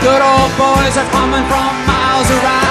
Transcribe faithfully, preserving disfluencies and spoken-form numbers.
good old boys are coming from miles around.